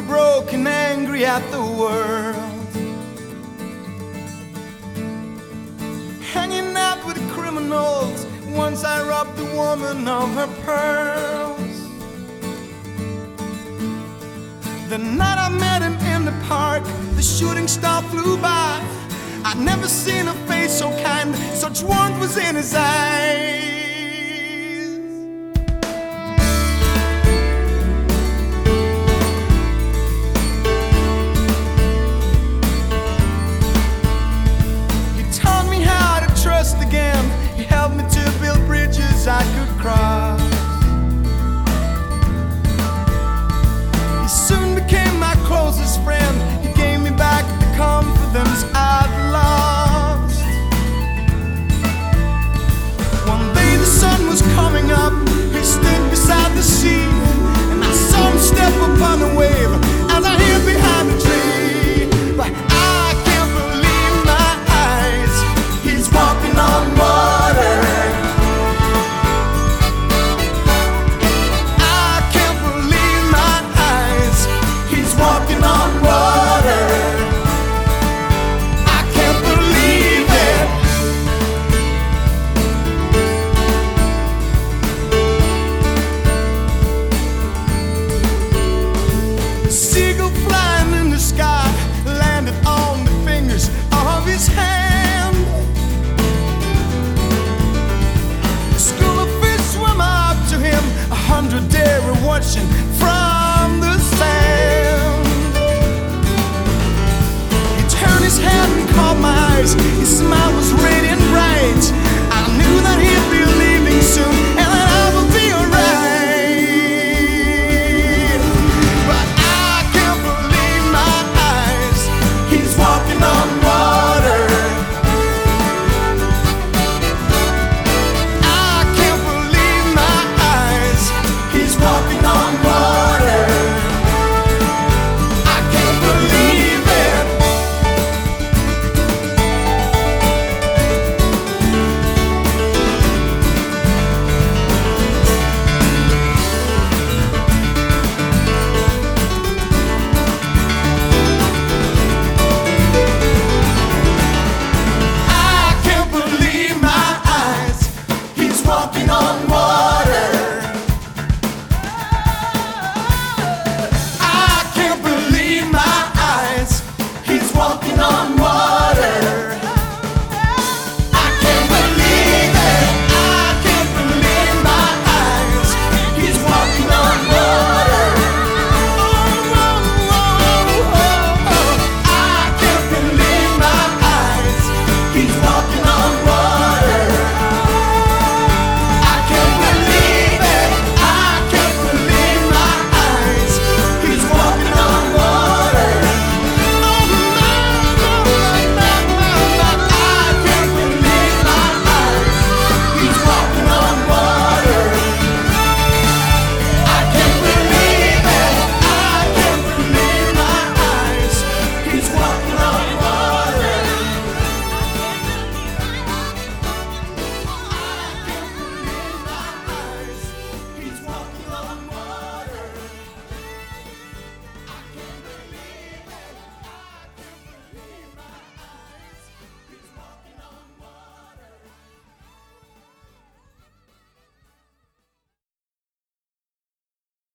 be broken, angry at the world, hanging out with criminals. Once I robbed the woman of her pearls. The night I met him in the park, the shooting star flew by. I'd never seen a face so kind, such warmth was in his eyes. He taught me how to trust again. He helped me to build bridges I could cross. He soon became my closest friend. He gave me back the confidence I'd lost. One day the sun was coming up. He stood beside the sea, and I saw him step upon the wave as I hid behind the tree. But I can't believe my eyes. He's walking on water. I can't believe my eyes. He's walking on water. I can't believe it. The seagull flying in the sky landed on the fingers of his hand. A school of fish swam up to him, 100 they were watching